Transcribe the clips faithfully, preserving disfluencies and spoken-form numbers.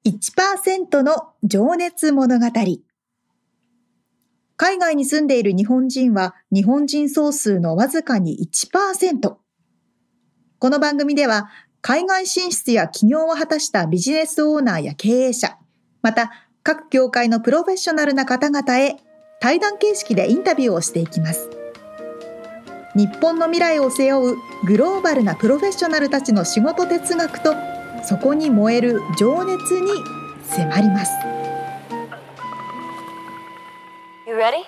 いちパーセント の情熱物語。海外に住んでいる日本人は日本人総数のわずかに いちパーセント。この番組では海外進出や起業を果たしたビジネスオーナーや経営者、また各業界のプロフェッショナルな方々へ対談形式でインタビューをしていきます。日本の未来を背負うグローバルなプロフェッショナルたちの仕事哲学とそこに燃える情熱に迫ります。 You ready?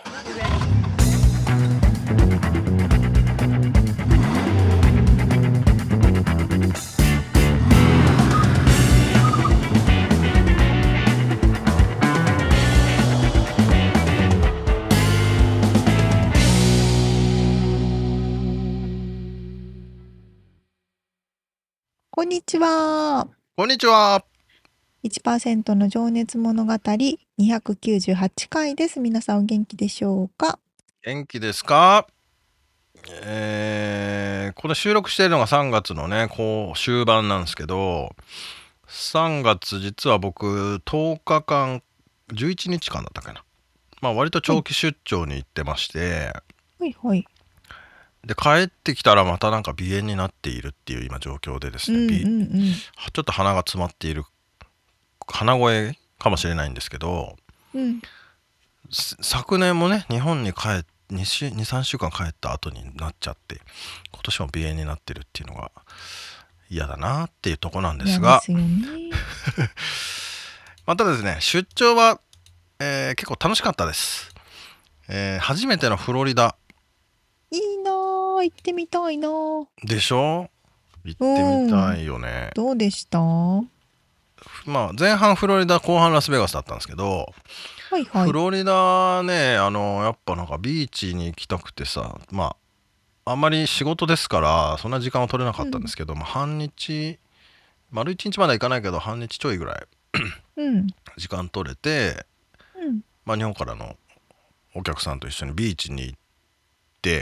こんにちは。 こんにちは。 いちパーセント の情熱物語にひゃくきゅうじゅうはちかいです。皆さんお元気でしょうか？ 元気ですか？えー、これ収録しているのがさんがつのね、こう終盤なんですけど、さんがつ実は僕とおかかん、じゅういちにちかんだったかな。まあ割と長期出張に行ってまして、 はいはい。 で帰ってきたらまたなんか鼻炎になっているっていう今状況でですね、 うんうんびうん。 ちょっと鼻が詰まっている鼻声かもしれないんですけど、 うんす昨年もね日本に帰ってに、さんしゅうかん帰った後になっちゃって、今年も鼻炎になってるっていうのが嫌だなっていうとこなんですが、 嫌ですよね。 またですね出張は、えー結構楽しかったです、えー初めてのフロリダいいなぁ、行ってみたいなぁ。 でしょ。行ってみたいよね。 どうでした？はまあ前半フロリダ後半ラスベガスだったんですけど、 いはい。 フロリダねあのやっぱなんかビーチに行きたくてさ、まああんまり仕事ですからそんな時間は取れなかったんですけど、まあ半日丸一日までは行かないけど半日ちょいぐらいうん時間取れて、 うんまあ、日本からのお客さんと一緒にビーチに行って、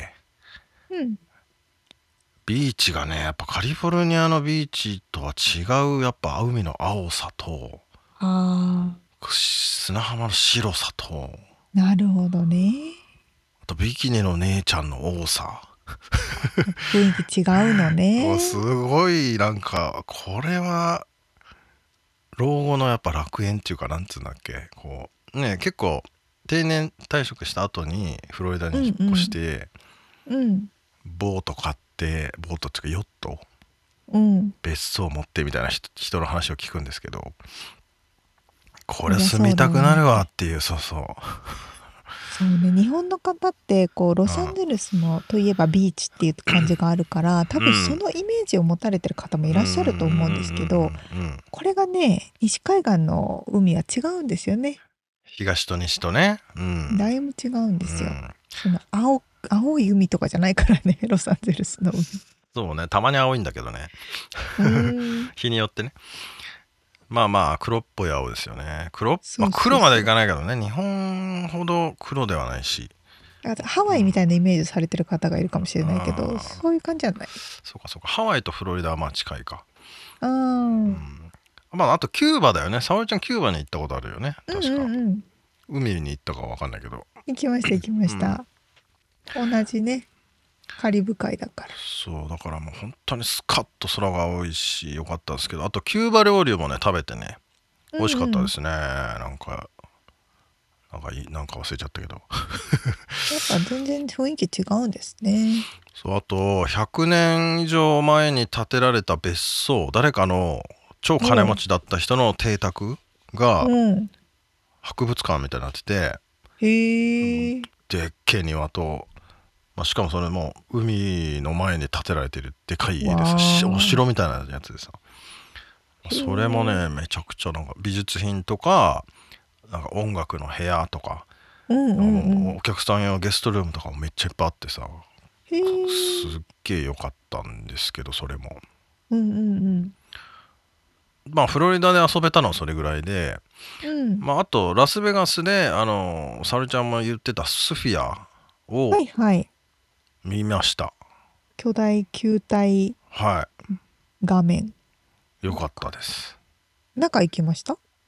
うんビーチがねやっぱカリフォルニアのビーチとは違うやっぱ海の青さとあ砂浜の白さとー、なるほどね。 あとビキニの姉ちゃんの多さ雰囲気違うのもねう。すごいなんかこれは老後のやっぱ楽園っていうかなんつうんだっけ、こうね結構定年退職した後にフロリダに引っ越してうんボート買ってボートっていうかヨットうん別荘持ってみたいな人人の話を聞くんですけど、これ住みたくなるわっていう、そうそうそうね、日本の方ってこうロサンゼルスのといえばビーチっていう感じがあるから多分そのイメージを持たれてる方もいらっしゃると思うんですけど、 うんうんうんうんこれがね西海岸の海は違うんですよね。 東と西とね、うんだいぶ違うんですよ。 うんその青青い海とかじゃないからねロサンゼルスの海。 そうね、たまに青いんだけどねうーん日によってね、まあまあ黒っぽい青ですよね。黒、 そうそうそうまあ、黒までいかないけどね、日本ほど黒ではないし、 あとハワイみたいなイメージされてる方がいるかもしれないけど、 うんそういう感じじゃない。 そうかそうか、ハワイとフロリダはまあ近いか。 あー、 ううんん、まああとキューバだよね。沙織ちゃんキューバに行ったことあるよねうん確か、 うん海に行ったかわかんないけど、 行きました行きました、同じねカリブ海だから。 そうだからもう本当にスカッと空が青いし良かったんですけど、あとキューバ料理もね食べてね美味しかったですね、なんかなんかいいなんか忘れちゃったけどやっぱ全然雰囲気違うんですね。 そう、あとひゃくねん以上前に建てられた別荘、誰かの超金持ちだった人の邸宅がうん博物館みたいになってて、 へえ。 でっけえ庭と、まあ、しかもそれも海の前に建てられてるでかい家でさ、 わーお城みたいなやつでさ、それもねめちゃくちゃなんか美術品とかなんか音楽の部屋とか、 うんうんうん。 お客さん用ゲストルームとかもめっちゃいっぱいあってさ、 へえ。 すっげえ良かったんですけど、それもうんうんまあフロリダで遊べたのはそれぐらいで、 うん。 まああとラスベガスであの沙織ちゃんも言ってたスフィアをはいはい。 見ました。 巨大球体は画面。 い、良かったです。 中行きました？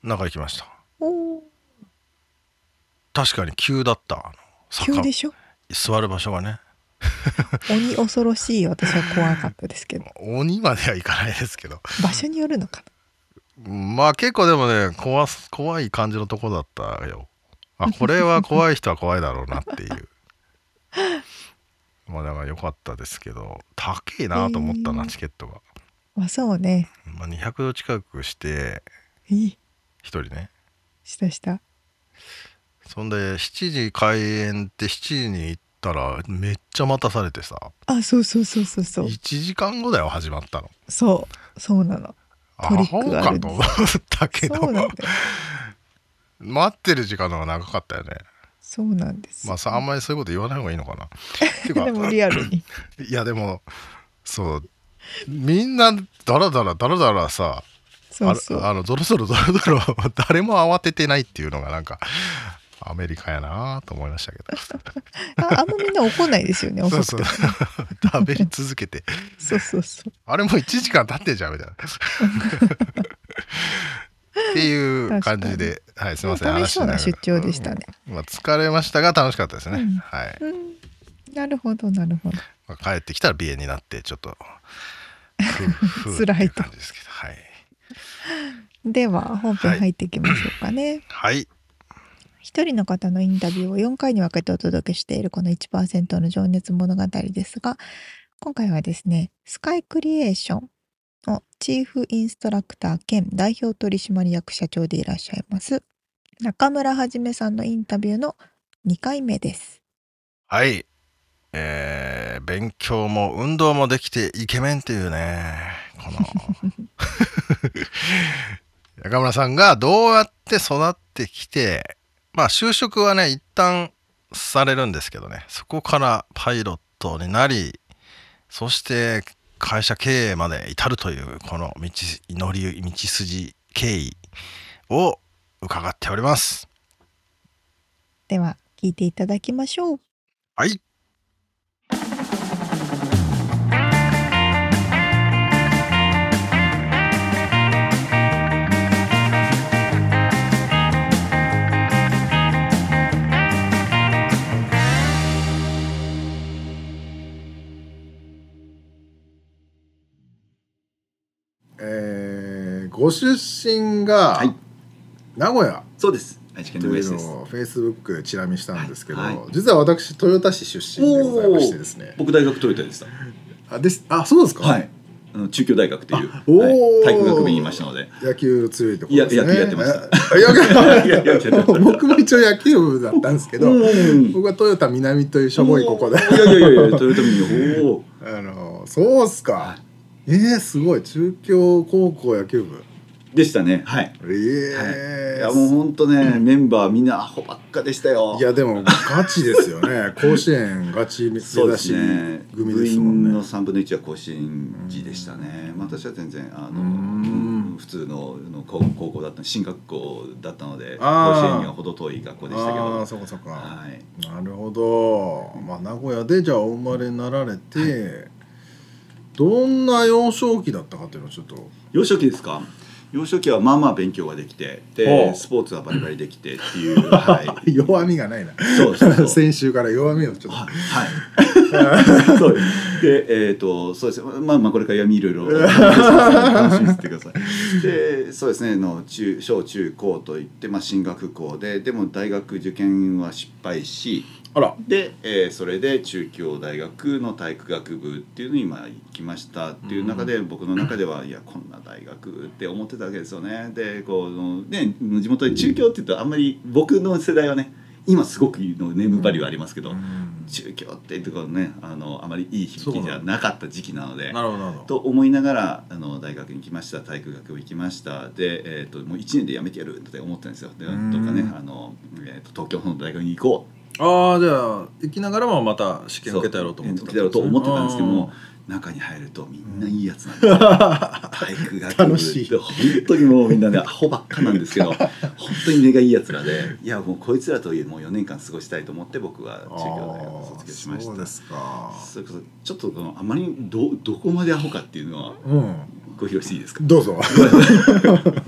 中行きました。 おー、 確かに急だった。あの急でしょ。 座る場所がね。 鬼恐ろしい。私は怖かったですけど。 鬼まではいかないですけど、 場所によるのかまあ結構でもね怖す怖い感じのとこだったよ。あ、これは怖い人は怖いだろうなっていうまあだから良かったですけど、高いなと思ったな、 えーチケットが、 な。あ、そうね。 まあ、にひゃくど近くしていい。 ひとりね。 したした。 そんでしちじ開演ってしちじに行ったらめっちゃ待たされてさ、 あ、そうそうそうそうそう。 いちじかんごだよ始まったの。 そうそうなの。 アトリックホがあるんですかと思ったけどそうなんだよ。 待ってる時間の方が長かったよね。 そうなんです。 まあさ、あんまりそういうこと言わない方がいいのかなっていうかでもリアルに。 いやでもそうみんなダラダラダラダラさ、 そうそう。 ああのゾロゾロゾロゾロ誰も慌ててないっていうのがなんかアメリカやなと思いましたけどあ、あんまみんな怒んないですよね。遅そうそうくても。 食べ続けてそうそうそう。 あれもういちじかん経ってんじゃんみたいなっていう感じで、はい、すみません。 楽しそうな出張でしたね。 まあ、疲れましたが楽しかったですね。 うんはい、 うん。なるほどなるほど。 まあ、帰ってきたら鼻炎になってちょっと辛いと感じですけど、はい。 では本編入っていきましょうかね。 はい。 一人の方のインタビューをよんかいに分けてお届けしているこの いちパーセント の情熱物語ですが、今回はですね、スカイクリエーションのチーフインストラクター兼代表取締役社長でいらっしゃいます中村はじめさんのインタビューのにかいめです。 はい、えー、勉強も運動もできてイケメンっていうね、この中村さんがどうやって育ってきて、まあ就職はね一旦されるんですけどね、そこからパイロットになり、そして会社経営まで至るというこの道祈り道筋経緯を伺っております。 では聞いていただきましょう。 はい。 えー、ご出身がはい名古屋そうです。愛知県というの名古屋市です。 のをフェイスブックでチラ見したんですけど、 はいはい実は私豊田市出身でございましてですね。 僕大学トヨタでした。 あですあそうですか。 はい。あの中京大学っていう、 おーはい体育学部にいましたので。 野球強いところですね。 いや野球やってましたあ野球いやいやいや僕も一応野球部だったんですけど、 うん僕は豊田南というしょぼいここで。 いやいやいやいやトヨタミニおお。 あのそうっすか。えー、すごい中京高校野球部。 でしたね。はい。 えーはい、いやもう本当ね、メンバーみんなアホばっかでしたよ。 いやでもガチですよね。甲子園ガチ目指しそうですね。 組部ですもんね。 員のさんぶんのいちは甲子園児でしたね。私は全然あのん普通のの高高校だった進学校だったので、甲あー子園には程遠い学校でしたけあど。 あそうかそうか、 はい。 なるほど。まあ名古屋でじゃあお生まれになられて、どんな幼少期だったかっていうのをちょっと。 幼少期ですか。幼少期はまあまあ勉強ができて、 おでうスポーツはバリバリできてっていう、はい。 弱みがないな。 そうそうそう。 先週から弱みをちょっと。 はい。はい、そうですで、えっ、ー、とそうですね。まあまあこれから闇いろいろ楽しみにしてください。で、そうですね。の中小中高といってまあ進学校で、でも大学受験は失敗し。 あら。 で、えー、それで中京大学の体育学部っていうのに今行きましたっていう中で、僕の中ではいやこんな大学って思ってたわけですよね。でこうね地元で中京って言うとあんまり僕の世代はね今すごくのネームバリューありますけど、中京っていうところねあのあまりいい響きじゃなかった時期なので。 なるほどなるほど。 と思いながらあの大学に来ました。体育学部行きましたで、えー、ともういちねんで辞めてやるって思ったんですよ。でなんとかねあの、えー、と東京の大学に行こうああじゃあ行きながらもまた試験受けてやろうと思ってたんですね。 受けてやろうと思ってたんですけども、中に入るとみんないいやつなんですよ。体育学部楽しい本当にもうみんなねアホばっかなんですけど本当に目がいいやつらで、いやもうこいつらともうよねんかん過ごしたいと思って僕は中京大学を卒業しました。 そうですか。 それこそちょっとこのあまり ど, どこまでアホかっていうのはうん。 ご披露していいですか。 どうぞ。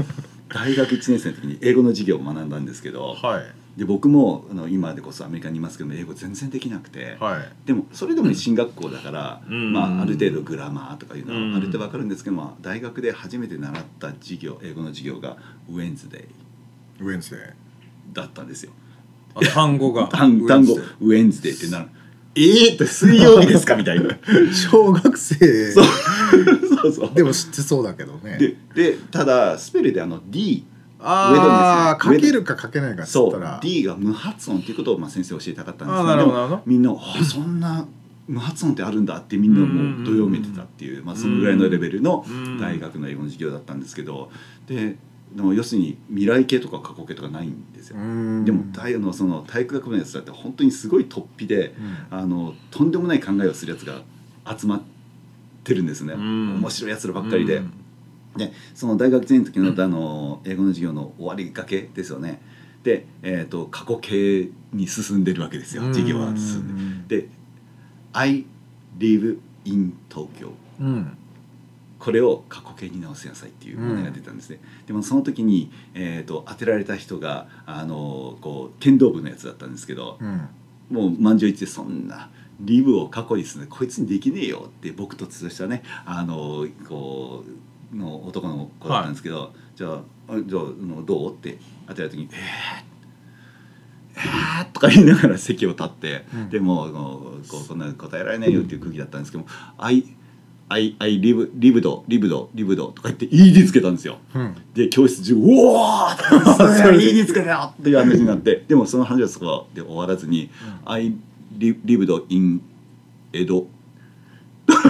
大学いちねん生の時に英語の授業を学んだんですけど、 はいで僕もあの今でこそアメリカにいますけど英語全然できなくて、 はいでもそれでも進学校だから、 うんまあ、ある程度グラマーとかいうのうんはある程度分かるんですけど、まあ、大学で初めて習った授業英語の授業がウェンズデイウェンズデーだったんですよ。 あ単語が単単語ウェンズデーってなるえーって水曜日ですかみたいな小学生そうそうそうでも知ってそうだけどね。 ででただスペルであの D ああウェドですね書けるか書けないかっつそうったら D が無発音っていうことをまあ先生教えたかったんですあーけど、でもなるほどなるほどみんなあそんな無発音ってあるんだってみんなもうどよめてたっていう、まあ、そのぐらいのレベルの大学の英語の授業だったんですけど、ででも要するに未来系とか過去形とかないんですよ。 うんでも体のその体育学部のやつだって本当にすごい突飛で、 うんあのとんでもない考えをするやつが集まってるんですね。 うん面白いやつらばっかりで。 うんでその大学いちねんの時のあの英語の授業の終わりがけですよね。で、えー、と過去形に進んでるわけですよ、授業は進んで。で「I live in Tokyo」 うんこれを過去形に直せなさいっていう問題が出たんですね。でもその時に、えー、と当てられた人があのこう剣道部のやつだったんですけど、 うんもう満場一致でそんなリブを過去にするのこいつにできねえよって僕ととしたねあのこうの男の子だったんですけど、はい、じゃあじゃあどうって当てられた時にえー、えー、とか言いながら席を立って、うん、でもこうこんな答えられないよっていう空気だったんですけども「I I I live lived lived lived」とか言って言いつけたんですよ。うん、で教室中「うおー!」それ言いつけたよっていう話になってでもその話はそこで終わらずに「うん、I lived in 江戸」東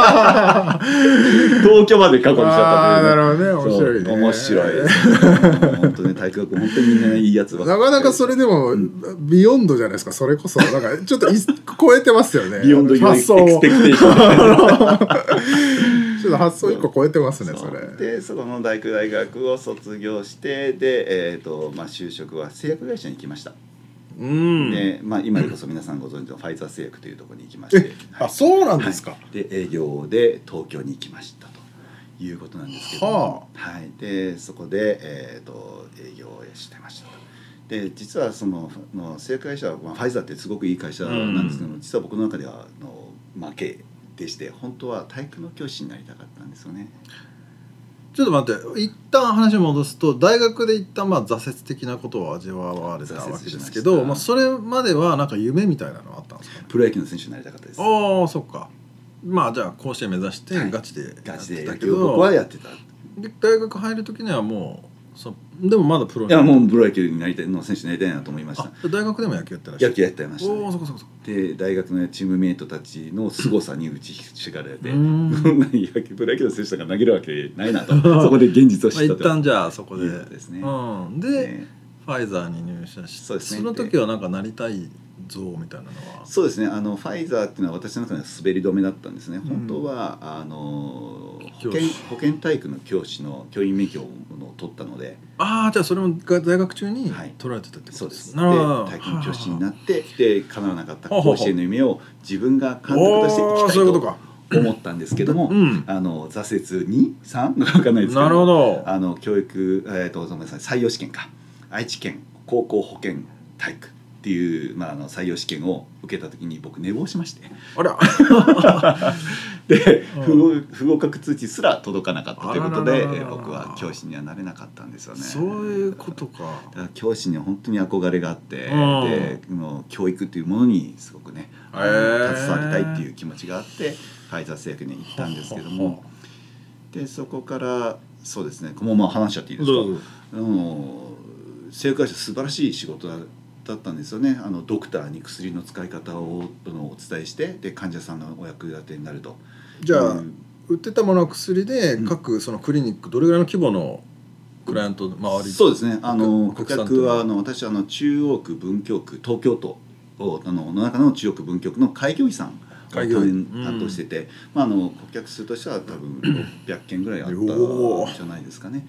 京まで過去にしちゃったという、ね、 なるほどね面白いね面白いですね本当ね体育学本当にみんないいやつばっかりなかなかそれでも、うん、ビヨンドじゃないですか。それこそなんかちょっと超えてますよねビヨンド発想エクスペクテーションちょっと発想一個超えてますねそれでそこの大学大学を卒業してで、えーとまあ、就職は製薬会社に行きました。 うんでまあ、今でこそ皆さんご存知のファイザー製薬というところに行きまして、 はい、あそうなんですか、 はい、で営業で東京に行きましたということなんですけど、 はあはい、でそこで、えー、と営業をしてましたで実はそのの製薬会社は、まあ、ファイザーってすごくいい会社なんですけども、うん、実は僕の中ではの負けでして本当は体育の教師になりたかったんですよね。 ちょっと待って一旦話を戻すと大学で一旦まあ挫折的なことを味わわれたわけですけど、まあ、それまではなんか夢みたいなのはあったんですかね。 プロ野球の選手になりたかったです。 ああそっか。まあじゃあ甲子園目指してガチでやってたけど、はい、ガチで野球を僕はやってた。 で大学入る時にはもうそでもまだプロいやもうプロ野球になりたいの選手になりたいなと思いました。 大学でも野球やってらっしゃる。 野球やってました、ね、 おおそこそこそこ。 で大学のチームメイトたちの凄さに打ちひしがれてこんなに野球プロ野球の選手が投げるわけないなとそこで現実を知ったと。 まあ、一旦じゃあそこでですね。 うん、で、ね、ファイザーに入社してそうです、ね、その時はなんかなりたい像みたいなのはそうですね。あのファイザーっていうのは私の中では滑り止めだったんですね。本当は、うん、あの保健保健体育の教師の教員免許を取ったので、 ああじゃあそれも大学中に取られてたってことですね。 はい、そうです。で体育の教師になってで叶わなかった甲子園の夢を自分が監督としていきたいと思ったんですけども、うん、あの挫折に、さん 分かんないですけど、 なるほど。 あの教育えっ、ー、とごめんなさい採用試験か愛知県高校保健体育っていう、まあ、あの採用試験を受けた時に僕寝坊しましてあらで不, 不合格通知すら届かなかったということで僕は教師にはなれなかったんですよね。 そういうことか。 だから教師には本当に憧れがあって、うん、での教育というものにすごくね携わりたいっていう気持ちがあってファイザー製薬に行ったんですけどもでそこからそうですねもうまあ話しちゃっていいですか。あの製薬会社素晴らしい仕事だだったんですよね。あのドクターに薬の使い方をお伝えしてで患者さんのお役立てになると。 じゃあ、うん、売ってたものは薬で、うん、各そのクリニックどれぐらいの規模のクライアント周り。 そうですね。あの顧客はあの私あの中央区文京区東京都をあのの中の中央区文京区の開業医さんを担当してて、うんまあ、あの顧客数としては多分ろっぴゃくけんぐらいあったんじゃないですかね。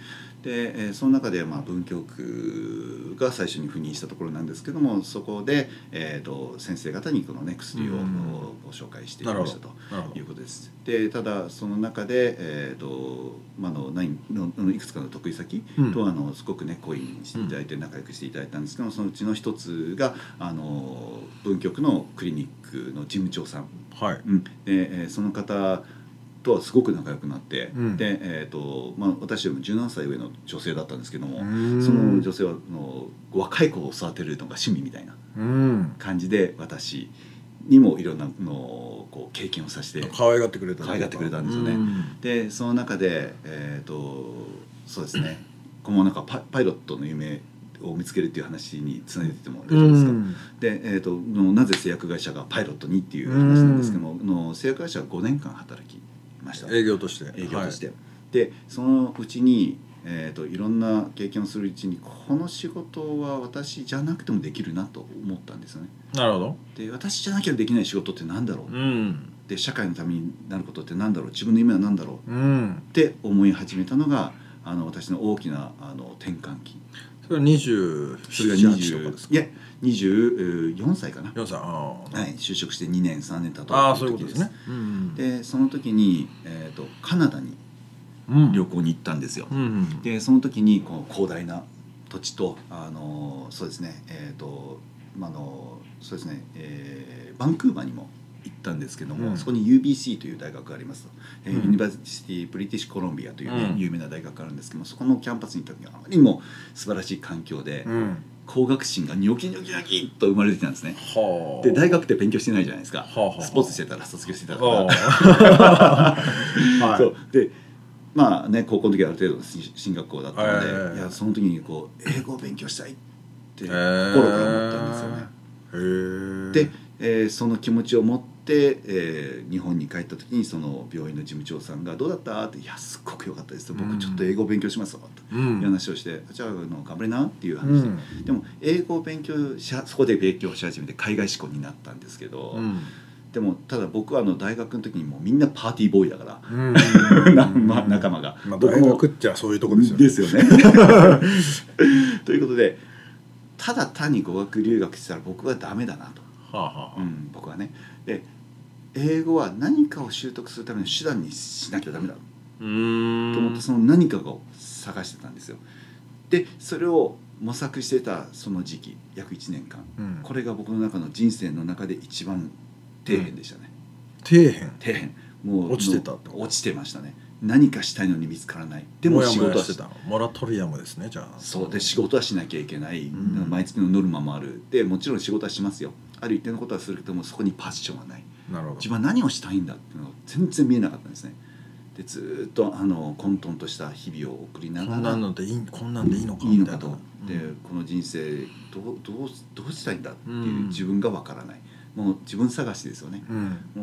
で、えー、その中でまあ文京区が最初に赴任したところなんですけども、そこで、えー、と先生方にこの、ね、薬をご紹介していましたということです。でただその中で、えーとまあ、の何ののいくつかの得意先と、うん、あのすごくね懇意にしていただいて仲良くしていただいたんですけども、そのうちの一つがあの文京区のクリニックの事務長さん、 はいうん、で、えー、その方とはすごく仲良くなって、うん、で、えーとまあ、私よりもじゅうななさい上の女性だったんですけども、その女性はの若い子を育てるのが趣味みたいな感じで、私にもいろんなのこう経験をさせて可愛がってくれた可愛がってくれたんですよね。でその中で、えーとそうですねこのなんか パ, パイロットの夢を見つけるっていう話につなげても大丈夫ですか。で、えーとのなぜ製薬会社がパイロットにっていう話なんですけども、の製薬会社はごねんかん働きました。 営業として営業として、はい、でそのうちに、えーと、いろんな経験をするうちにこの仕事は私じゃなくてもできるなと思ったんですよね。 なるほど。 で私じゃなきゃできない仕事ってなんだろう、 うん、 で社会のためになることってなんだろう、自分の夢はなんだろう、 うん、 って思い始めたのがあの私の大きなあの転換期。 それはにじゅうそれがにじゅういやにじゅうよんさいかな。 よんさい、あ、 はい、就職してにねんさんねん経った時です。 ああ、そういうことですね。うん、 でその時に、えーと、カナダに旅行に行ったんですよ。うん、でその時にこう広大な土地とあのそうですねえーと、まあのそうですね、えー、バンクーバーにも行ったんですけども、うん、そこに ユービーシー という大学がありますと、うん、ユニバーシティブリティッシュコロンビアという、ね、うん、有名な大学があるんですけども、そこのキャンパスに行った時はあまりにも素晴らしい環境で、うん、工学心がニョキニョキニョキっと生まれてきたんですね。で大学って勉強してないじゃないですか。スポーツしてたら卒業してたから、そうでまあね高校の時はある程度の進学校だったので、えー、いやその時にこう英語を勉強したいって心から思ったんですよね。 えー、 で、えー、その気持ちを持って、えー、日本に帰った時にその病院の事務長さんがどうだったっていやすっごく良かったですと、僕ちょっと英語を勉強しますわという話をして、うん、じゃあの頑張れなっていう話で、うん、でも英語を勉強しそこで勉強し始めて海外志向になったんですけど、うん、でもただ僕はあの大学の時にもうみんなパーティーボーイだから、うんま、仲間が、 まあ、大学ってはそういうとこですよね。 ですよねということでただ単に語学留学したら僕はダメだなと、はあはあ、うん、僕はねで英語は何かを習得するための手段にしなきゃダメだと思ってその何かを探してたんですよ。でそれを模索してたその時期約いちねんかん、うん、これが僕の中の人生の中で一番底辺でしたね、 うん、底辺底辺もう落ちてたって落ちてましたね。何かしたいのに見つからない。でも仕事はしてたのモラトリアムですね。じゃあそうで仕事はしなきゃいけない、うん、毎月のノルマもある。でもちろん仕事はしますよ。ある一定のことはするけどもそこにパッションはない。 なるほど。 自分は何をしたいんだっていうのが全然見えなかったんですね。でずっとあの混沌とした日々を送りながらこんなんのでいいこんなんでいいのかいいのかと、うん、でこの人生どうどうどうしたいんだっていう自分がわからない、うん、もう自分探しですよね、うん、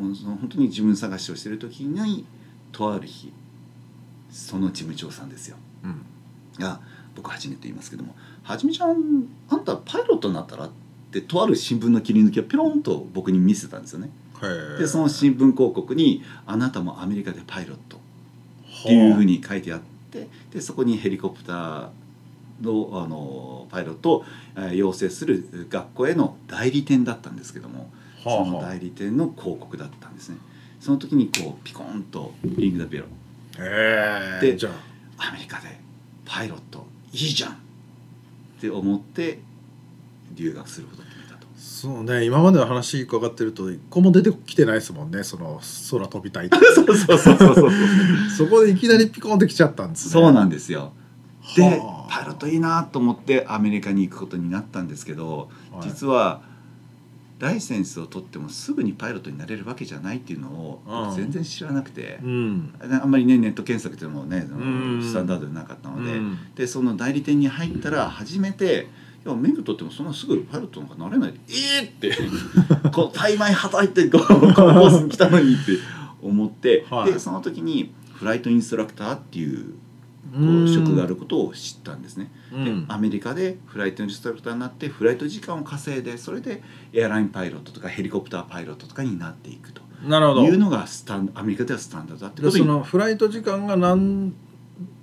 もうその本当に自分探しをしている時にとある日その事務長さんですよ、うん、が僕初めて言いますけどもはじめちゃんあんたパイロットになったらってとある新聞の切り抜きをピロンと僕に見せたんですよね。でその新聞広告にあなたもアメリカでパイロットっていうふうに書いてあってでそこにヘリコプター の, あのパイロットを、えー、養成する学校への代理店だったんですけども、はあはあ、その代理店の広告だったんですね。その時にこうピコンとリングダベロでじゃあアメリカでパイロットいいじゃんって思って留学することに決めたと。 そうね、今までの話伺ってると一個も出てきてないですもんね。その空飛びたいってそうそうそうそうそうそこでいきなりピコンってきちゃったんですね。 そうなんですよ。で、はあ、パイロットいいなと思ってアメリカに行くことになったんですけど、はい、実はライセンスを取ってもすぐにパイロットになれるわけじゃないっていうのを僕全然知らなくて、うん、あんまりねネット検索っていうのもね、うん、スタンダードでなかったので、うん、でその代理店に入ったら初めていや免許取ってもそんなすぐパイロットなんかなれないでえーってこう大枚はたいてこうコースに来たのにって思って、はい、でその時にフライトインストラクターっていうこう職があることを知ったんですね、うん、でアメリカでフライトインストラクターになってフライト時間を稼いでそれでエアラインパイロットとかヘリコプターパイロットとかになっていくというのがスタンアメリカではスタンダードだってことに。 そのフライト時間が何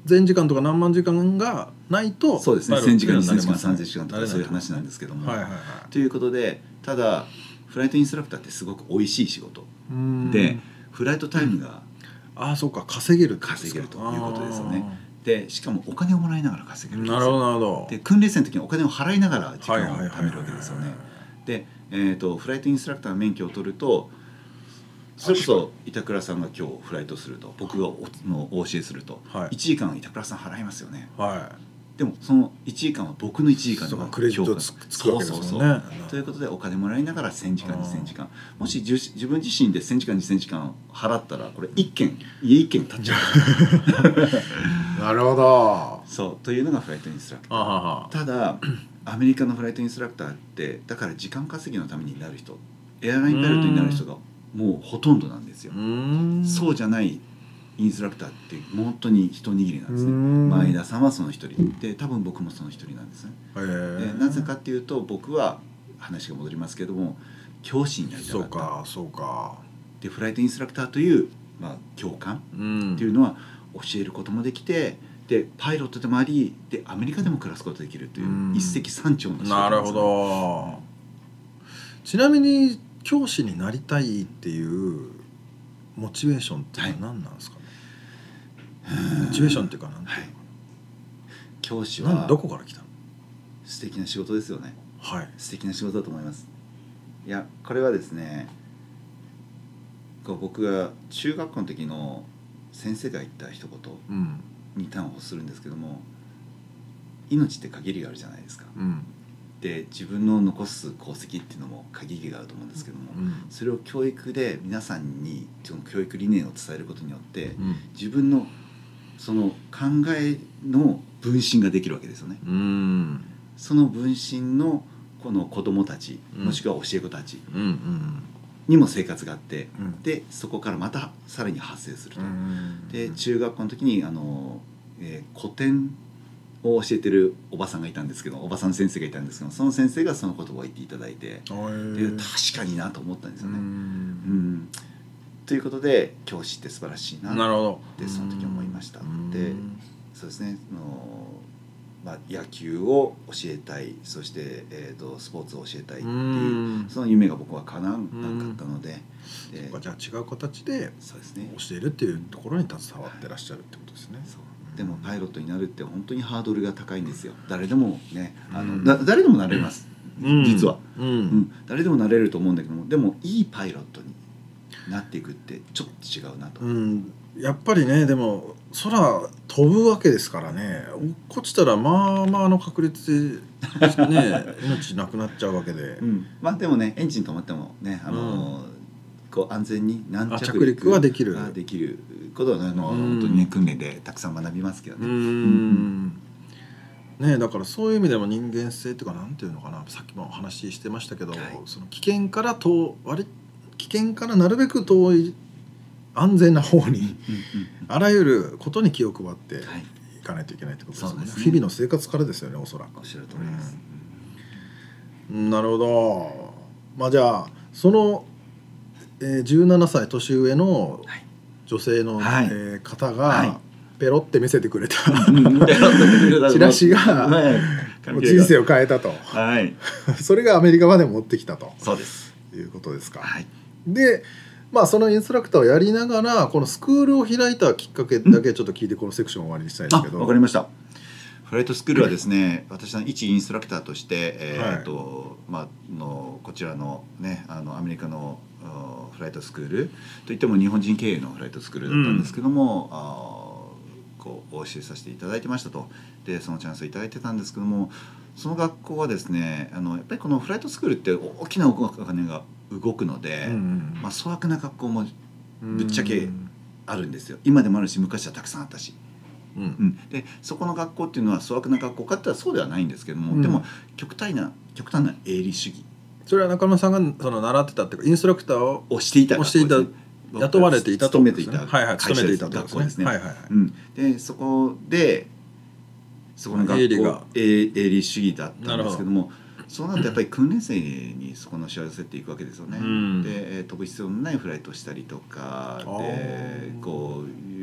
千時間とか何万時間がないとそうですね、 パイロットせんじかんにせんにはなれません時間さんぜんじかんとかそういう話なんですけども、 はいはいはいということで、ただフライトインストラクターってすごく美味しい仕事うーんで、フライトタイムがああそうか稼げるってことですか稼げるということですよね。でしかもお金をもらいながら稼げるんですよ。 なるほどなるほどで訓練生の時にお金を払いながら時間をはいはいはいはい貯めるわけですよね。で、えー、とフライトインストラクターの免許を取ると、それこそ板倉さんが今日フライトすると、僕が お, のお教えすると、 はいいちじかん板倉さん払いますよね。 はでもそのいちじかんは僕のいちじかんそうのかクレジット評価つつくわけですもんねそうそうそうということでお金もらいながらせんじかんにせんじかん、もしじゅ自分自身でせんじかんにせんじかん払ったらこれいっけん家いっけん建っちゃうなるほどそうというのがフライトインストラクター。 あははただアメリカのフライトインストラクターってだから時間稼ぎのためになる人、エアラインパイロットになる人がもうほとんどなんですよ。 うーんそうじゃないインストラクターって本当に一握りなんですね。 うん前田さんはその一人で、多分僕もその一人なんですね。 へでーなぜかっていうと、僕は話が戻りますけども教師になりたかった。 そうかそうかでフライトインストラクターという、まあ、教官うんっていうのは教えることもできて、でパイロットでもあり、でアメリカでも暮らすことができるといううん一石三鳥の仕事なるほなんですよね。 どちなみに教師になりたいっていうモチベーションってのは何なんですかね、モチベーションっていうかなんていうのか教師な、なんはどこから来たの？ 素敵な仕事ですよね。 はい素敵な仕事だと思います。いやこれはですね、こう僕が中学校の時の先生が言った一言うんに端を発するんですけども、命って限りがあるじゃないですか。 うんで自分の残す功績っていうのも限りがあると思うんですけども、 うんそれを教育で皆さんにその教育理念を伝えることによってうん自分のその考えの分身ができるわけですよね。 うんその分身のこの子どもたち、 うんもしくは教え子たちうんうんにも生活があって、 うんでそこからまたさらに発生すると。 うんで中学校の時にあの、えー古典を教えてるおばさんがいたんですけど、おばさん先生がいたんですけど、その先生がその言葉を言っていただいて、 あーで確かになと思ったんですよね。 うんうんということで教師って素晴らしいななるほどでその時思いました。 うんでそうですね、あの、まあ、野球を教えたい、そして、えー、とスポーツを教えたいっていううんその夢が僕は叶わなかったので、でじゃあ違う形でそうですね。 教えるっていうところに携わってらっしゃるってことですね。 そうでもパイロットになるって本当にハードルが高いんですよ。誰でもね、あの、 うんだ誰でもなれます、 うん実は、 ううんん、誰でもなれると思うんだけども、でもいいパイロットになっていくってちょっと違うなと、 うん、やっぱりねでも空飛ぶわけですからね、落っこちたらまあまあの確率でね命なくなっちゃうわけで、 うん、まあでもねエンジン止まってもね、あのこう安全に軟あ着陸着陸はできるができることはあのうん本当にね訓練でたくさん学びますけどうね。 んねだからそういう意味でも人間性っていうかなんていうのかな、さっきもお話ししてましたけど、 はいその危険から遠割り危険からなるべく遠い安全な方にうんうんあらゆることに気を配ってうんはい、 いかないといけないってことですよね。 そうですね日々の生活からですよね、おそらく。 おっしゃる通りです。 うんなるほど。まあじゃあその、えー、じゅうななさい年上のはい女性の、 はいえー方はいがペロって見せてくれた、 うんチラシがはいもう人生を変えたとはい、 それがアメリカまで持ってきたとそうです。 いうことですか。 はい。 でまあそのインストラクターをやりながらこのスクールを開いたきっかけだけちょっと聞いてこのセクションを終わりにしたいんですあ、 けど。 わかりました。フライトスクールはですね、私の一インストラクターとして、えーはいえっとまあのこちらのね、あのアメリカのあフライトスクールといっても日本人経営のフライトスクールだったんですけども、あこうお教えさせていただいてましたと。でそのチャンスをいただいてたんですけども、その学校はですね、あのやっぱりこのフライトスクールって大きなお金が動くので、 うんうんまあ粗悪な学校もうんぶっちゃけあるんですよ。今でもあるし昔はたくさんあったし。 うんうん、でそこの学校っていうのは粗悪な学校かって言ったらそうではないんですけども、 うんでも極端な極端な営利主義それは中村さんがその習ってたっていうかインストラクターををしていた学校ですね。 をしていた雇われていたと勤めていたはいはい会社勤めていたってこと学校ですね。 はいはいはいうん、でそこでそこの学校営利が営営利主義だったんですけども、そうなるとやっぱり訓練生にそこのしわ寄せていくわけですよね。 うんで飛ぶ必要のないフライトをしたりとかあでーこう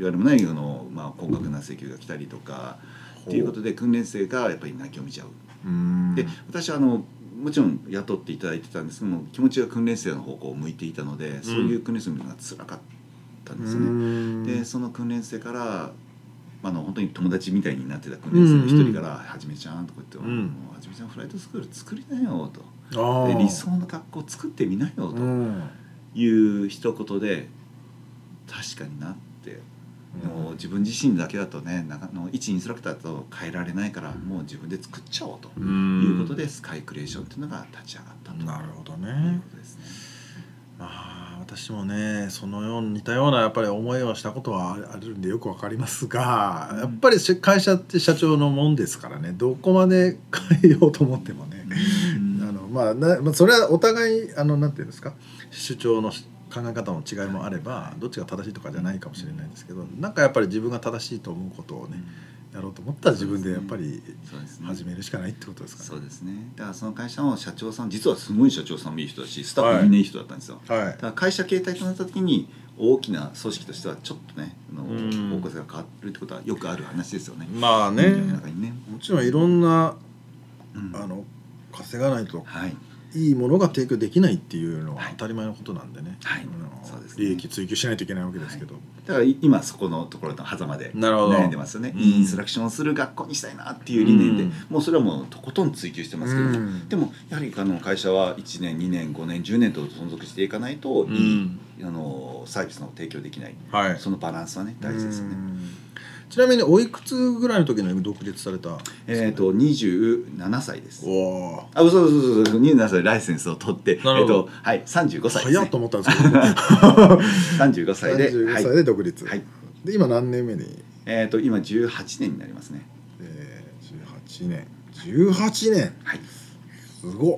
わゆるねあの、まあ、高額な請求が来たりとかっていうことで訓練生がやっぱり泣きを見ちゃう。 うんで私はあのもちろん雇っていただいてたんですけども気持ちが訓練生の方向を向いていたので、そういう訓練生のが辛かったんですよね。 うんでその訓練生からあの本当に友達みたいになってた訓練生の一人から「はじめちゃん」とか言って「 うんもうはじめちゃんフライトスクール作りなよ」とあーで理想の学校作ってみなよとうんいう一言で確かになってもう自分自身だけだとねなんかの一インストラクターだと変えられないからもう自分で作っちゃおうということでスカイクリエーションっていうのが立ち上がったとなるほどいうねことですね。 まあ私もねそのように似たようなやっぱり思いをしたことはあるんでよくわかりますが、やっぱり会社って社長のもんですからねどこまで変えようと思ってもね、あのまあなまあそれはお互いあのなんていうんですか主張の考え方の違いもあればどっちが正しいとかじゃないかもしれないんですけど、なんかやっぱり自分が正しいと思うことをねやろうと思ったら自分でやっぱりそうですね始めるしかないってことですかね。 そうですね。だからその会社の社長さん実はすごい社長さんもいい人だしスタッフもみんないい人だったんですよ。 はいだから会社形態となった時に大きな組織としてはちょっとねあのうん方向性が変わるってことはよくある話ですよね。 まあね、 世の中にね。 もちろんいろんなうんあの稼がないとはいいいものが提供できないっていうのははい当たり前のことなんでね、 はいあのそうですね利益追求しないといけないわけですけど、 だから今そこのところの狭間でなるほど悩んでますよね。 うんいいインストラクションをする学校にしたいなっていう理念で、 うんもうそれはもうとことん追求してますけども、 うんでもやはりあの会社はいちねんにねんごねんじゅうねんと存続していかないといい、あのサービスの提供できない、 はいそのバランスはね大事ですよね。 うんちなみにおいくつぐらいの時に独立された？ えっ、とにじゅうななさいです。 おおあ、そうそうそうそう、にじゅうななさいでライセンスを取って、 なるほどえっとはいさんじゅうごさいですね早っと。思ったんですけどさんじゅうごさいで、 さんじゅうごさいはい、 で独立、 はいで今何年目に、 えっ、と今じゅうはちねんになりますね。 えー、じゅうはちねんじゅうはちねんはい。 すごっ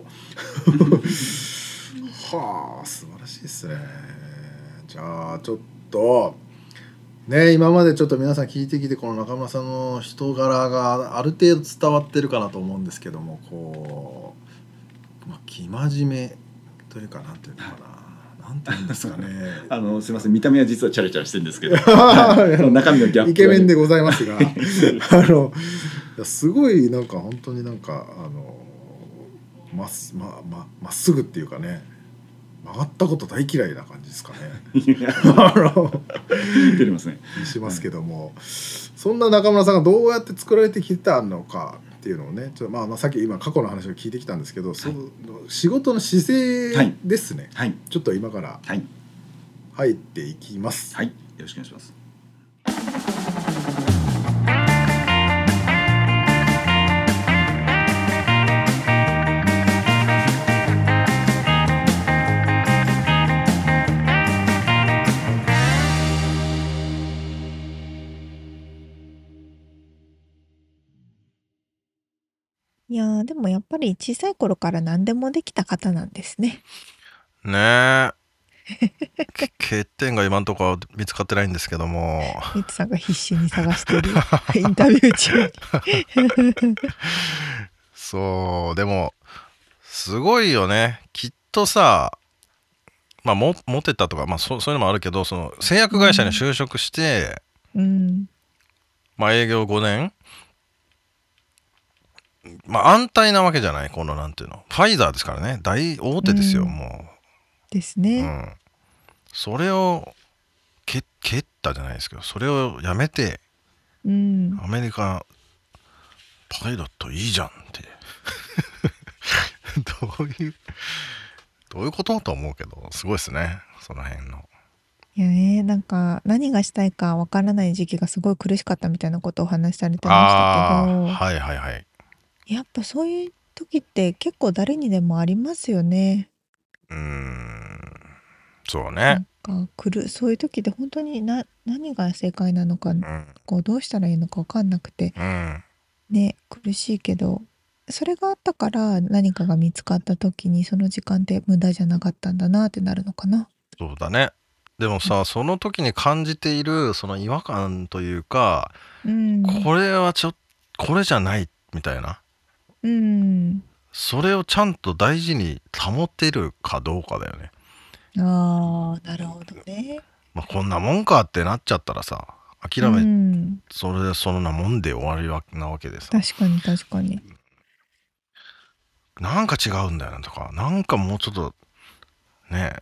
はあ素晴らしいですね。じゃあちょっとね今までちょっと皆さん聞いてきてこの中村さんの人柄がある程度伝わってるかなと思うんですけどもこう、まあ、生真面目というかなんていうのかななんていうんですかねあのすみません見た目は実はチャラチャラしてるんですけど、はい中身のギャップはねイケメンでございますがあのいやすごいなんか本当になんかあのまっす、まま、まっすぐっていうかね曲がったこと大嫌いな感じですかねあの出てますね。 しますけども、そんな中村さんがどうやって作られてきたのかっていうのをねちょっと、まあ、まあさっき今過去の話を聞いてきたんですけど、その仕事の姿勢ですね、 はいちょっと今からはい入っていきます。 はいよろしくお願いします。 いやーでもやっぱり小さい頃から何でもできた方なんですね。 ねえ欠点が今のところ見つかってないんですけどもミツさんが必死に探してるインタビュー中にそうでもすごいよねきっとさまあもモテたとか、まあ、そそういうのもあるけどその製薬会社に就職して、 うんまあ営業ごねんまあ安泰なわけじゃないこのなんていうのファイザーですからね大大手ですよ、 うんもですう、うね。 ん、それをけ蹴ったじゃないですけどそれをやめてうんアメリカパイロットいいじゃんってどういうどういうことと思うけどすごいですねその辺の。 いやねなんか何がしたいかわからない時期がすごい苦しかったみたいなことをお話しされてましたけど、 あーはいはいはい。 やっぱそういう時って結構誰にでもありますよね。 うーんそうなね。 んかくるそういう時って本当にな何が正解なのかうんこうどうしたらいいのか分かんなくてうんね苦しいけどそれがあったから何かが見つかった時にその時間って無駄じゃなかったんだなってなるのかな。 そうだね。でもさその時に感じているその違和感というか、 うんこれはちょっとこれじゃないみたいなうんそれをちゃんと大事に保ってるかどうかだよね。 あーなるほどね。 まあ、こんなもんかってなっちゃったらさ諦め、 うんそれでそんなもんで終わりわなわけでさ、 確かに確かに。 なんか違うんだよなとか、なんかもうちょっとね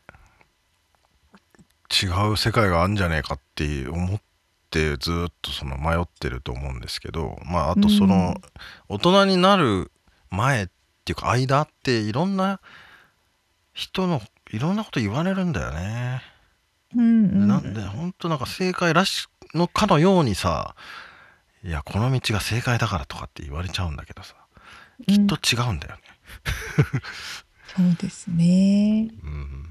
違う世界があるんじゃねえかって思ってずっとその迷ってると思うんですけど、まああとその大人になる前っていうか間っていろんな人のいろんなこと言われるんだよね。 うんうんなんで本当なんか正解らしのかのようにさ、いやこの道が正解だからとかって言われちゃうんだけどさ、きっと違うんだよね。 そうですね。 うん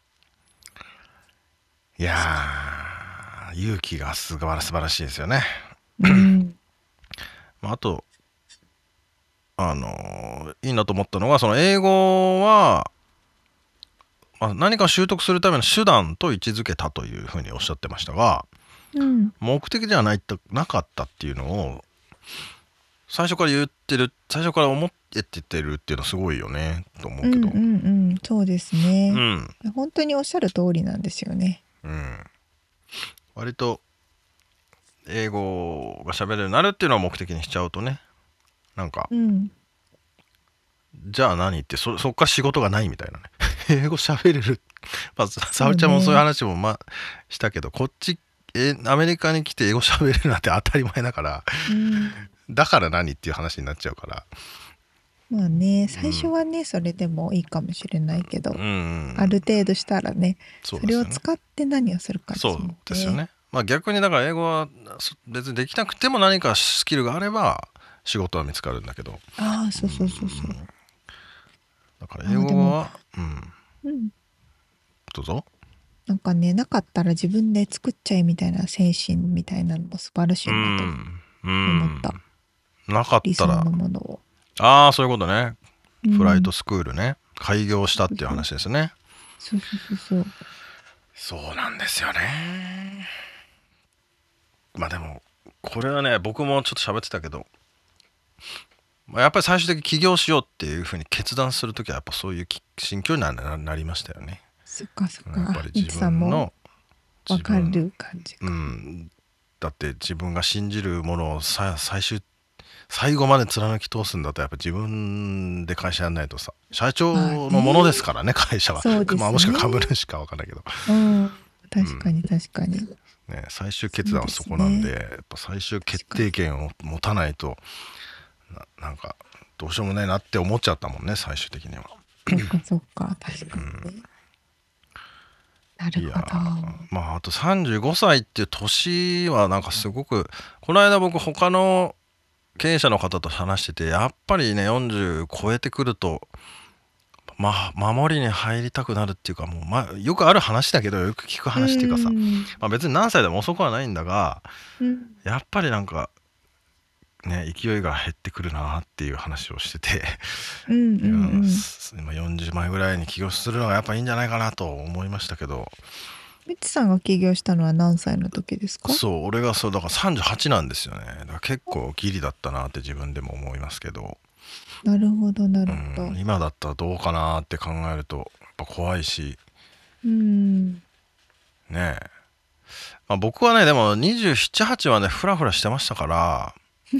いやー勇気がすごい素晴らしいですよね。 うんまああとあのーいいなと思ったのが、その英語は、まあ、何かを習得するための手段と位置づけたというふうにおっしゃってましたが、 うん目的ではないとなかったっていうのを最初から言ってる、最初から思っててるっていうのはすごいよねと思うけど、 うんうんうんそうですうね。 ん本当におっしゃる通りなんですよね。 うん割と英語が喋れるようになるっていうのを目的にしちゃうとね、なんかうんじゃあ何ってそそっから仕事がないみたいなね英語喋れるまあ沙織ちゃんもそういう話もまあしたけど、こっちえアメリカに来て英語喋れるなんて当たり前だから、 うんだから何っていう話になっちゃうから、 まあね最初はねそれでもいいかもしれないけど、 うんうん、 ある程度したらねそれをそうですよね。 使って何をするかですそうんもね。 ですよね。まあ逆にだから英語はそ別にできなくても何かスキルがあれば仕事は見つかるんだけど、 ああそうそうそうそう。 だから英語はうんうんどうぞ。 なんかねなかったら自分で作っちゃえみたいな精神みたいなのも素晴らしいなとうん思った。 なかっ理想たらのものを。 ああそういうことね、 うんフライトスクールね開業したっていう話ですね。 そうそうそうそう。 そうなんですよね。まあでもこれはね僕もちょっと喋ってたけど、まあやっぱり最終的に起業しようっていうふうに決断するときはやっぱそういうき心境になななりましたよね。 そっかそっやっぱか。 り自いちさんも分のわか自分る感じか。 うんだって自分が信じるものをさ最終最後まで貫き通すんだとやっぱ自分で会社やんないとさ、社長のものですからね、会社は。 そうですねまあもしくは株主か分かんないけど、 うん確かに確かに。 ね、最終決断はそこなんで、やっぱ最終決定権を持たないと な, なんかどうしようもないなって思っちゃったもんね最終的には。 そっかそっか確かにね。なるほど。 まああとさんじゅうごさいっていう年はなんかすごく、この間僕他の経営者の方と話してて、やっぱりねよんじゅう超えてくるとまあ守りに入りたくなるっていうか、もう、まあ、よくある話だけどよく聞く話っていうかさ、 んまあ、別に何歳でも遅くはないんだが、 うんやっぱりなんかね勢いが減ってくるなっていう話をしてて、 うんうんうん。 今よんじゅうまえぐらいに起業するのがやっぱいいんじゃないかなと思いましたけど、 みちさんが起業したのは何歳の時ですか？ そう俺がそうだからさんじゅうはちなんですよね。だから結構ギリだったなって自分でも思いますけど、 なるほどなるほど。 うん、今だったらどうかなって考えるとやっぱ怖いしうんねえ、まあ、僕はねでもにじゅうなな、はちはねフラフラしてましたから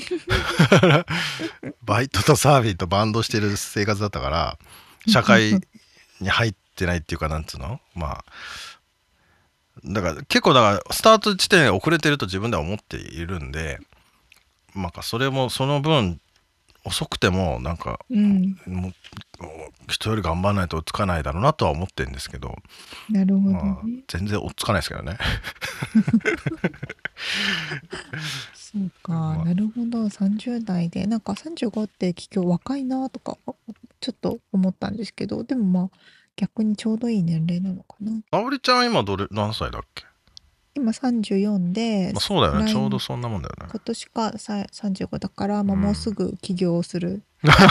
バイトとサーフィンとバンドしてる生活だったから社会に入ってないっていうかなんつうの、まあだから結構だからスタート地点が遅れてると自分では思っているんで、なんかそれもその分遅くてもなんかうんもう人より頑張らないと追いつかないだろうなとは思ってるんですけど、 なるほどね。 まあ、全然追っつかないですけどねそうか、 まあなるほど。さんじゅう代でなんかさんじゅうごって企業若いなとかちょっと思ったんですけど、でもまあ逆にちょうどいい年齢なのかな。 あおりちゃん今どれ何歳だっけ？ 今さんじゅうよんで、 まあ、そうだよね、 来ちょうどそんなもんだよね。 今年かささんじゅうごだから、まあ、 うんもうすぐ起業する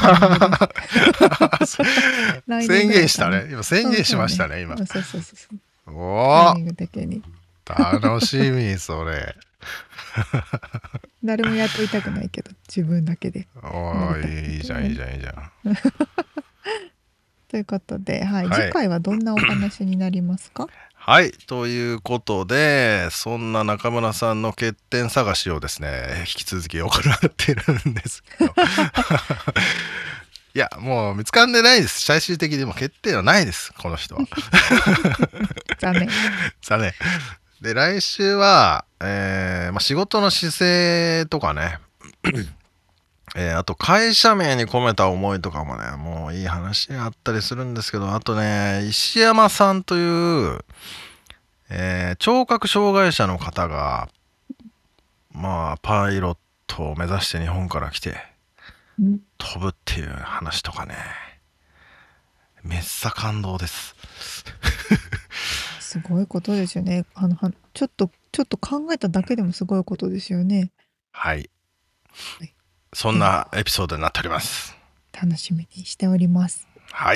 来年ぐらいかな宣言したね今宣言しましたね今。 そうそうそうそうおおタイミング的に楽しみそれ誰も雇いたくないけど自分だけで。 おーいいじゃんいいじゃんいいじゃん。 ということで、はいはい次回はどんなお話になりますか？ はい、ということで、そんな中村さんの欠点探しをですね、引き続き行ってるんですけどいや、もう見つかんでないです。最終的にも欠点はないです、この人は。 残念。 残念。で、来週は、えーまあ、仕事の姿勢とかね、えーあと会社名に込めた思いとかもね、もういい話があったりするんですけど、あとね、石山さんという、えー聴覚障害者の方が、まあ、パイロットを目指して日本から来てうん飛ぶっていう話とかね、めっさ感動です。 すごいことですよね。あのはちょっとちょっと考えただけでもすごいことですよね。 はいはい。 そんなエピソードになっております。 楽しみにしております。 はい。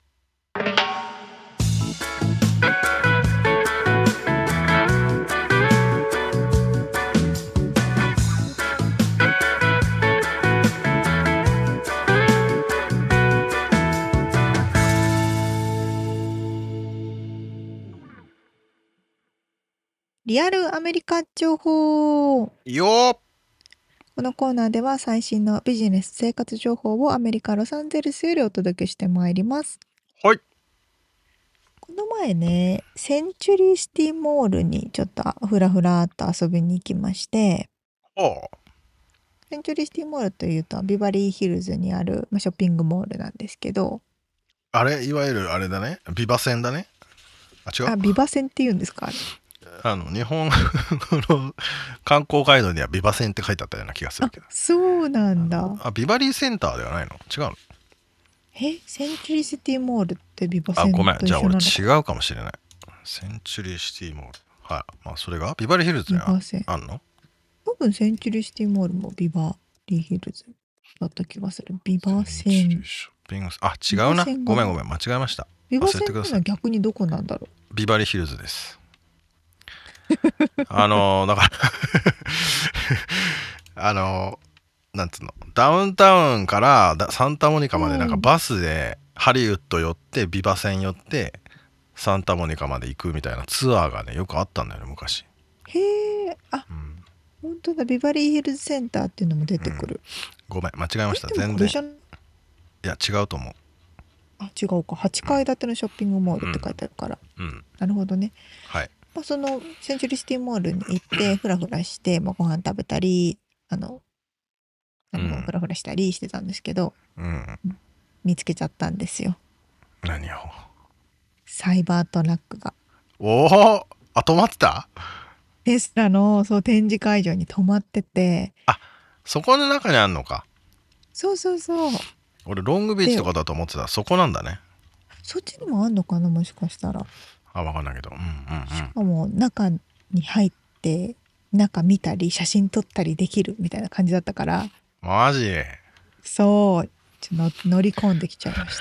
リアルアメリカ情報。 よー。 このコーナーでは最新のビジネス生活情報をアメリカ・ロサンゼルスよりお届けしてまいります。 はい。 この前ね、センチュリーシティモールにちょっとふらふらっと遊びに行きまして、 おう。 センチュリーシティモールというとビバリーヒルズにある、まあ、ショッピングモールなんですけど、 あれ、いわゆるあれだね、ビバセンだね。あ、違う。 あ、ビバセンって言うんですかあれ。 あの日本の観光ガイドにはビバセンって書いてあったような気がするあ、 けど。 そうなんだ。 あ、ビバリーセンターではないの？違うの？ え、センチュリーシティモールってビバセあ、 ンとごめん。じゃあ俺一緒なのか？ 違うかもしれない。センチュリーシティモール。はい。まあそれがビバリーヒルズにはビバセン。 あんの？ 多分センチュリーシティモールもビバリーヒルズだった気がする。ビバセン。 センチュリーショッピング。あ、違うな。 ビバセンがごめんごめん。間違えました。 ビバ忘センっていうのはれてください。 逆にどこなんだろう。 ビバリーヒルズです。あのー、だからあのー、なんつうの、ダウンタウンからだサンタモニカまでなんかうんバスでハリウッド寄ってビバセン寄ってサンタモニカまで行くみたいなツアーがねよくあったんだよね昔。 へえ、あ、 うん、 本当だ、ビバリーヒルズセンターっていうのも出てくる。 ごめん間違えました。 え、でも全然これじゃ、 いや違うと思う。 あ、違うか。はちかい建てのショッピングモールって書いてあるから。 うんなるほどね。 はい。 まあ、そのセンチュリーシティモールに行ってフラフラして、まあ、ご飯食べたり、あの、あのうんフラフラしたりしてたんですけど、 うん見つけちゃったんですよ。 何を。 サイバートラックが。 おお、あ、止まってた。 テスラのそう展示会場に止まってて、 そこの中にあんのか。 そうそうそう。 俺ロングビーチとかだと思ってた。そこなんだね。 そっちにもあんのかな、もしかしたら。 あ、分かんないけど。うんうんうん。 しかも中に入って中見たり写真撮ったりできるみたいな感じだったから、 マジ。 そうちょっと乗り込んできちゃいました。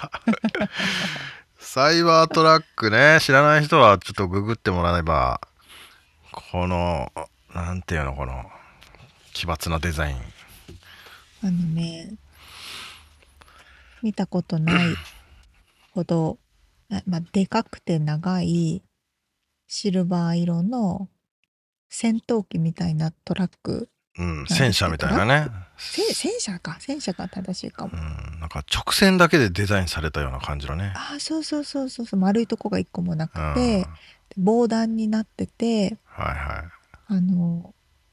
サイバートラックね、知らない人はちょっとググってもらえば、このなんていうの、この奇抜なデザイン。 あのね、見たことないほど、あまあ、でかくて長いシルバー色の戦闘機みたいなトラック。 うん、 なんですけど戦車みたいなね。 せ戦車か戦車が正しいかも。 うん、なんか直線だけでデザインされたような感じのね。 ああ、そうそうそうそうそう、丸いとこが一個もなくうん、 て、防弾になってて、 はいはい。 あの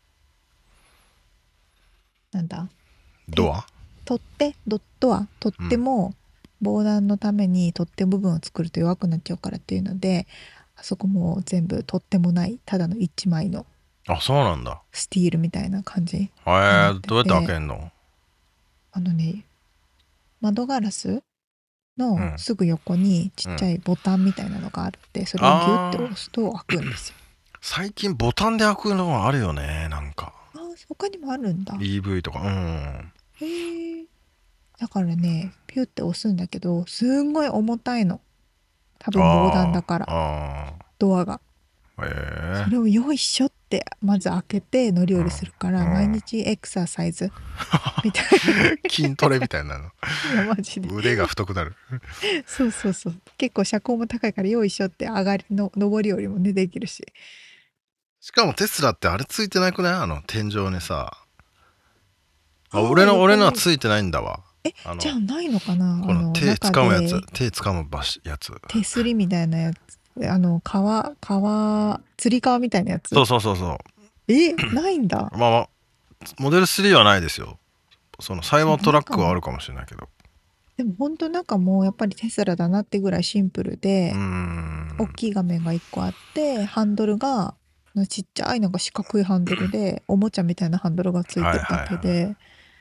なんだドア？ 取っ手ドットは取っ手も防弾のために取っ手部分を作ると弱くなっちゃうからっていうので、あそこも全部取っ手もないただの一枚のあ、そうなんだ。 スティールみたいな感じ。 へえ、どうやって開けんの？ あのね、窓ガラスうんのすぐ横にちっちゃいボタンみたいなのがあって、それをギュッて押すと開くんですよ。 最近ボタンで開くのがあるよね、なんか。 あー、他にもあるんだ。 イーブイ とか。うん。 へえ。だからね、ピュッて押すんだけど、すんごい重たいの。多分防弾だから、 あドアが。 あ。へえ。 それをよいしょってまず開けて乗り降りするから、 うん毎日エクササイズみたい筋トレみたいなのないやマジで腕が太くなるそうそうそう、結構車高も高いからよいしょって上がりの上り下りもねできるし。 しかもテスラってあれついてなくない？あの天井にさああー俺の横に俺のはついてないんだわ。 えあのじゃあないのかな。あのこの手中掴むやつで手掴む場所やつ手すりみたいなやつ、あの川川つり革みたいなやつ。 そうそうそうそうえないんだ。 まあまあモデルスリーはないですよ。そのサイバートラックはあるかもしれないけどでも本当なんかもうやっぱりテスラだなってぐらいシンプルで、 うーん大きい画面がいっこあってハンドルがちっちゃいなんか四角いハンドルでおもちゃみたいなハンドルがついてるだけで、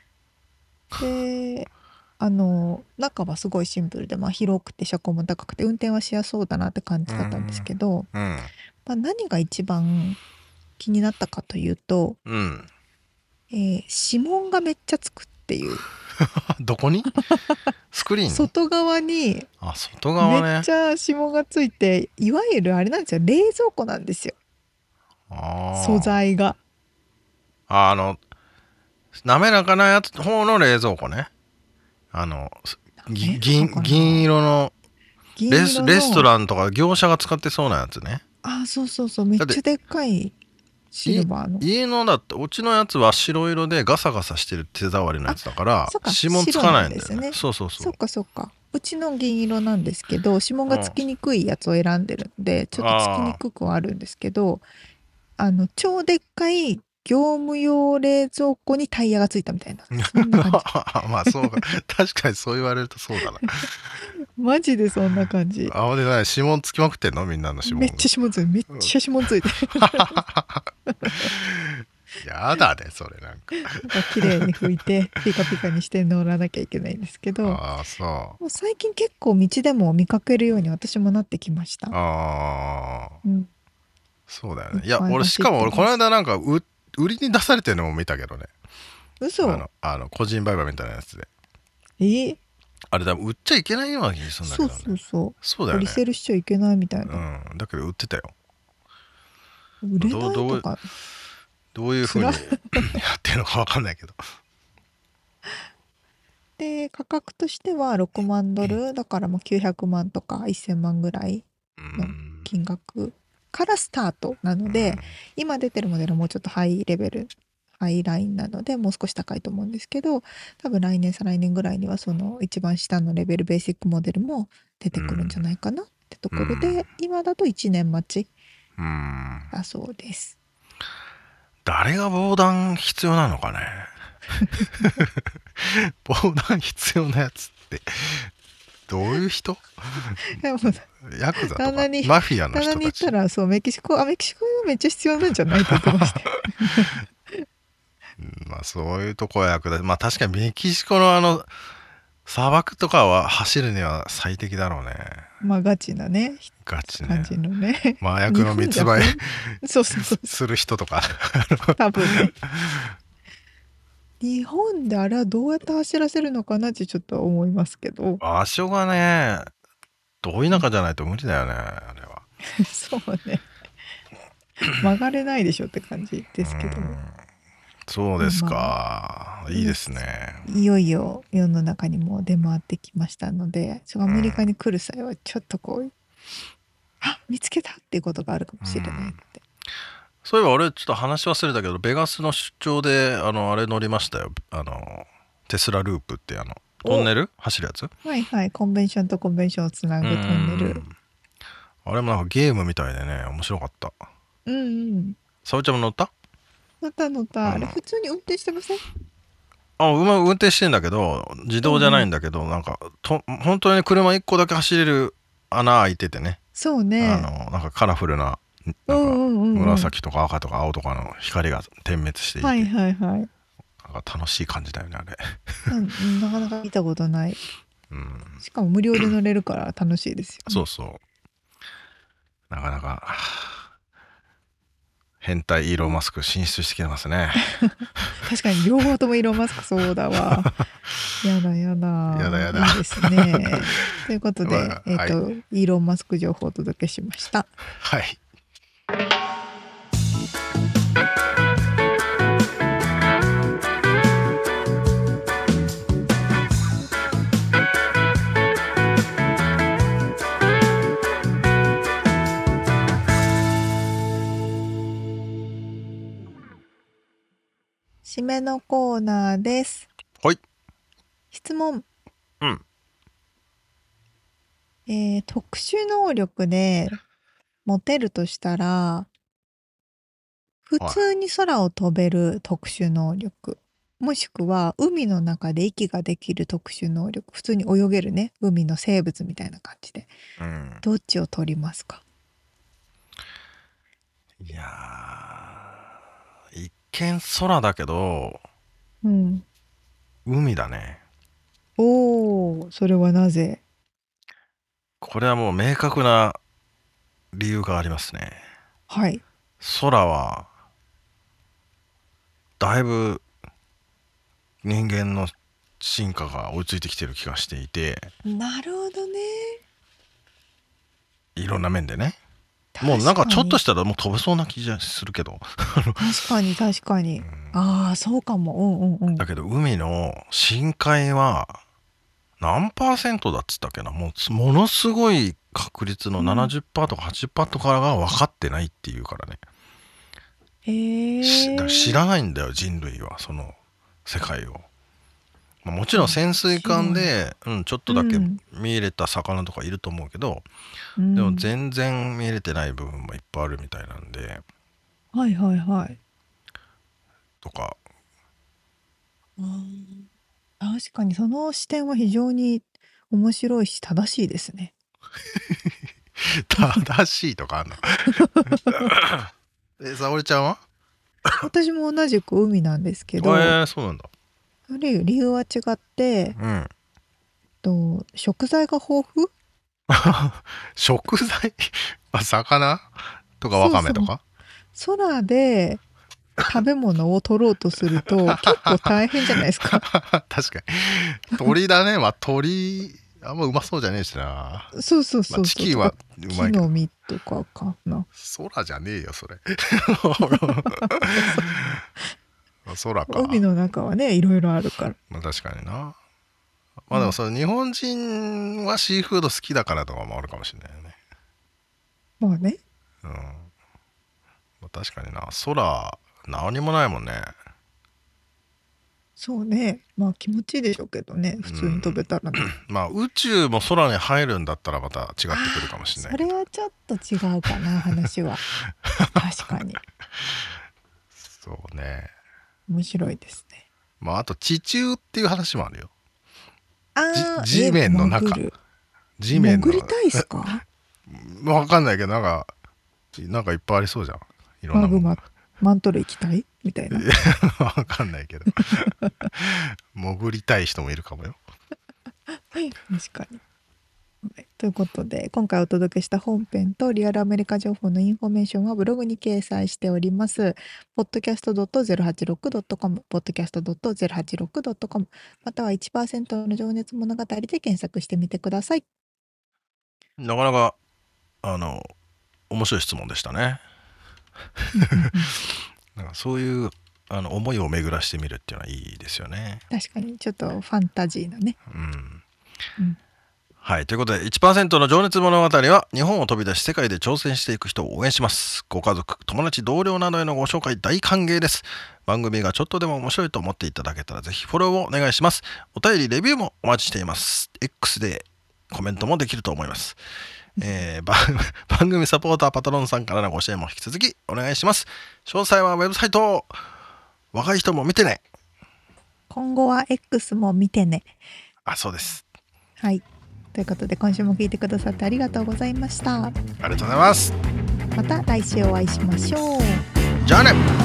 であの中はすごいシンプルで、まあ、広くて車高も高くて運転はしやすそうだなって感じだったんですけど、 うんまあ、何が一番気になったかというと、 うんえー指紋がめっちゃつくっていう。 どこにスクリーン外側にあ外側ねめっちゃ指紋がついて、いわゆるあれなんですよ、冷蔵庫なんですよ、 あー素材が。 ああの滑らかなやつ方の冷蔵庫ね。あのぎえ銀そうかな銀色の銀レス色のレストランとか業者が使ってそうなやつね。 あそうそうそう、めっだってちゃでっかいシルバーの。 家のだってうちのやつは白色でガサガサしてる手触りのやつだからそっか指紋つかないんだよね。 白なんですねそうそうそそうっかそっか、うちの銀色なんですけど指紋がつきにくいやつを選んでるんでちょっとつきにくくはあるんですけど、あの超でっかい業務用冷蔵庫にタイヤがついたみたいな、そんな感まあそうか確かにそう言われるとそうだな。 じマジでそんな感じ。 あでない指紋つきまくってんのみんなの指紋めっちゃ指紋ついてる、めっちゃ指紋ついてるやだねそれなんか綺麗に拭いてピカピカにして乗らなきゃいけないんですけど、 ああそうもう最近結構道でも見かけるように私もなってきました。 ああうん、 そうだよね。いやいっぱい俺しかも俺走ってますこの間なんかう売りに出されてるのも見たけどね。 嘘。 あのあの個人売買みたいなやつでえーあれ多分売っちゃいけないような気がするんだけどね。 そうそうそうリそうだよね。 セールしちゃいけないみたいな、 うんだけど売ってたよ。 売れないどうどうとか。 どういうふうにやつってるのかわかんないけど。 で価格としてはろくまんドルだからもうきゅうひゃくまんとかせんまんぐらいのうん金額からスタートなので、今出てるモデルはもうちょっとハイレベルハイラインなのでもう少し高いと思うんですけど、多分来年再来年ぐらいにはその一番下のレベルベーシックモデルも出てくるんじゃないかなってところで、 うん今だといちねん待ちうんだそうです。 誰が防弾必要なのかね。防弾必要なやつってどういう人？ でもヤクザとか旦那にマフィアの旦那人たちに言ったらそうメキシコあメキシコはめっちゃ必要なんじゃないって言ってましたようんまあそういうとこは役立つ。まあ確かにメキシコのあの砂漠とかは走るには最適だろうね。 まあガチなねガチね感じのね麻薬の密売日本じゃそうそうそうする人とか多分ね日本であれはどうやって走らせるのかなってちょっと思いますけど場所がねど田舎じゃないと無理だよねあれは。 そうね曲がれないでしょって感じですけども、 うんそうですか、 まあいいですね。 いよいよ世の中にも出回ってきましたので、そうアメリカに来る際はちょっとこう、あ見つけたっていうことがあるかもしれないので、 そういえば俺ちょっと話忘れたけどベガスの出張であのあれ乗りましたよ。あのテスラループってあのトンネル走るやつ。 はいはい、コンベンションとコンベンションをつなぐトンネル。 うんあれもなんかゲームみたいでね面白かった。 うんうん沙織ちゃんも乗った？ 乗った乗った、 うんあれ普通に運転してません？ あうまく運転してんだけど自動じゃないんだけど、なんかと本当に車いっこだけ走れる穴開いててね、 そうね、 あのなんかカラフルなうなんかんうんうんうん紫とか赤とか青とかの光が点滅していて、 はいはいはい、 なんか楽しい感じだよねあれ。 うんなかなか見たことない。 うん、 しかも無料で乗れるから楽しいですよ、ね、 そうそうなかなか変態イーロンマスク進出してきてますね。 確かに両方ともイーロンマスクそうだわやだやだやだやだいいですねということで、 まあえっ、と、 はイーロンマスク情報をお届けしました。 はい締めのコーナーです。 はい。 質問。 うん。 えー、特殊能力で持てるとしたら、普通に空を飛べる特殊能力、もしくは海の中で息ができる特殊能力、普通に泳げるね、海の生物みたいな感じで、 うん、 どっちを取りますか？ いやー、一見空だけど、 うん。 海だね。 おー、それはなぜ？ これはもう明確な理由がありますね。 はい。 空はだいぶ人間の進化が追いついてきてる気がしていて、 なるほどね。 いろんな面でね。もうなんかちょっとしたらもう飛べそうな気がするけど確かに確かに、うん、ああそうかも、うんうんうん。 だけど海の深海は何パーセントだっつったっけな、もうものすごい確率の ななじゅっパーセント とか はちじゅっパーセント とかが分かってないっていうからね。 へえ。 だから知らないんだよ人類はその世界を。もちろん潜水艦で、うん、ちょっとだけ見入れた魚とかいると思うけど、うん、でも全然見入れてない部分もいっぱいあるみたいなんで、 はいはいはい。 とか、 うん、確かにその視点は非常に面白いし正しいですね。 正しいとかあんのえ、沙織ちゃんは？ 私も同じく海なんですけど、 えー、そうなんだ。 理由は違って、うん、と食材が豊富食材魚とかわかめとか。 そうそう、空で食べ物を取ろうとすると結構大変じゃないですか。 確かに鳥だね。まあ鳥あんまうまそうじゃねえしな。 そうそうそうそう、まあ、 チキンはうまいけど。 木の実とかかな。 空じゃねえよそれ。空か。 海の中はねいろいろあるから。 まあ確かにな。まあでもその日本人はシーフード好きだからとかもあるかもしれないよね。 まあね。 うん。まあ、確かにな。空何もないもんね。 そうね。まあ気持ちいいでしょうけどね。普通に飛べたらね。 うん、まあ宇宙も空に入るんだったらまた違ってくるかもしれない。 それはちょっと違うかな話は。確かに。 そうね。 面白いですね。 まああと地中っていう話もあるよ。 ああ、 地面の中。 地面の。潜りたいっすか？ わかんないけどなんかなんかいっぱいありそうじゃん。いろんなもん。 マグママントル行きたいみたいな。 わかんないけど潜りたい人もいるかもよ。 確かに。ということで今回お届けした本編とリアルアメリカ情報のインフォメーションはブログに掲載しております。ポッドキャスト ドットゼロはちろく ドットコム ポッドキャスト ドットゼロはちろく ドットコム または いちパーセント の情熱物語で検索してみてください。 なかなかあの面白い質問でしたね。なんかそういうあの思いを巡らしてみるっていうのはいいですよね。 確かにちょっとファンタジーなね。 うん。 うん、 はい、ということで いちパーセント の情熱物語は日本を飛び出し世界で挑戦していく人を応援します。ご家族、友達、同僚などへのご紹介大歓迎です。番組がちょっとでも面白いと思っていただけたらぜひフォローをお願いします。お便りレビューもお待ちしています。 X でコメントもできると思います。えー、番組サポーターパトロンさんからのご支援も引き続きお願いします。詳細はウェブサイト、若い人も見てね。 今後は X も見てね。 あ、そうです。 はい、ということで今週も聞いてくださってありがとうございました。 ありがとうございます。 また来週お会いしましょう。 じゃあね。